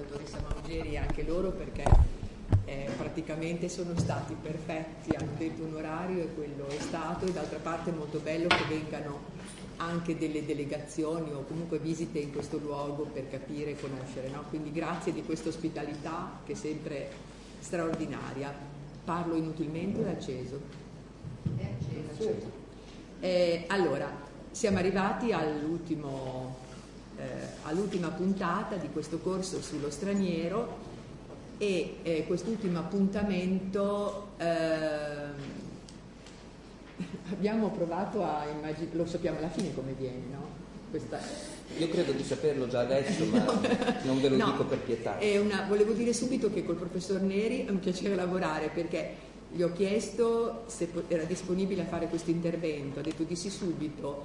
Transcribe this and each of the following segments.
dottoressa Maugeri e anche loro, perché praticamente sono stati perfetti, hanno detto un orario e quello è stato, e d'altra parte è molto bello che vengano anche delle delegazioni o comunque visite in questo luogo per capire e conoscere, no? Quindi grazie di questa ospitalità che è sempre straordinaria. Parlo inutilmente o è acceso? È acceso. Allora, siamo arrivati all'ultima puntata di questo corso sullo straniero e quest'ultimo appuntamento abbiamo provato a immaginare, lo sappiamo alla fine come viene, no? Io credo di saperlo già adesso, ma non ve lo dico per pietà. Volevo dire subito che col professor Neri è un piacere lavorare, perché gli ho chiesto se era disponibile a fare questo intervento, ha detto di sì subito,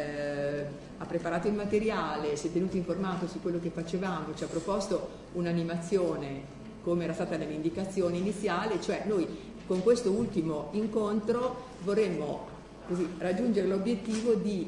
ha preparato il materiale, si è tenuto informato su quello che facevamo, ci ha proposto un'animazione come era stata nell'indicazione iniziale, cioè noi con questo ultimo incontro vorremmo così raggiungere l'obiettivo di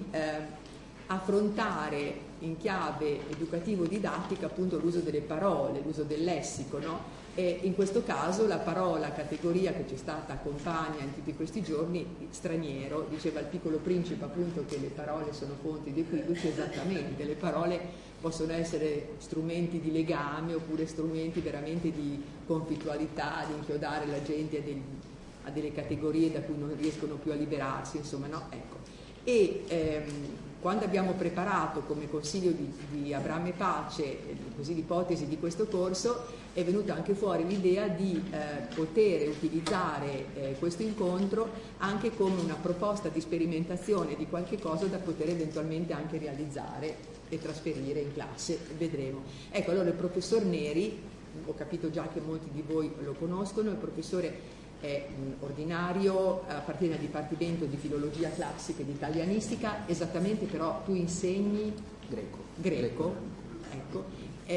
affrontare in chiave educativo-didattica appunto l'uso delle parole, l'uso del lessico, no? E in questo caso la parola categoria che ci è stata accompagna in tutti questi giorni, straniero, diceva il Piccolo Principe appunto che le parole sono fonti di equivoci, esattamente, le parole possono essere strumenti di legame oppure strumenti veramente di conflittualità, di inchiodare la gente a delle categorie da cui non riescono più a liberarsi, insomma, no? Ecco. E quando abbiamo preparato come consiglio di Abramo e Pace così l'ipotesi di questo corso, è venuta anche fuori l'idea di poter utilizzare questo incontro anche come una proposta di sperimentazione di qualche cosa da poter eventualmente anche realizzare e trasferire in classe, vedremo. Ecco, allora il professor Neri, ho capito già che molti di voi lo conoscono, il professore è ordinario, appartiene al Dipartimento di Filologia Classica e di Italianistica, esattamente però tu insegni greco. Ecco.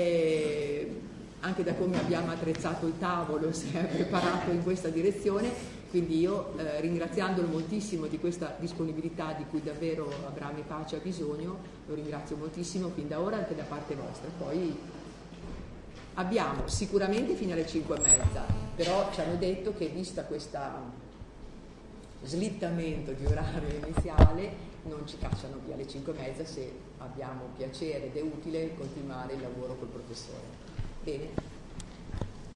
Anche da come abbiamo attrezzato il tavolo si è preparato in questa direzione, quindi io ringraziandolo moltissimo di questa disponibilità di cui davvero Abramo e Pace ha bisogno, lo ringrazio moltissimo fin da ora anche da parte vostra. Poi abbiamo sicuramente fino alle 5:30, però ci hanno detto che vista questo slittamento di orario iniziale non ci cacciano via alle 5:30 se abbiamo piacere ed è utile continuare il lavoro col professore. Bene.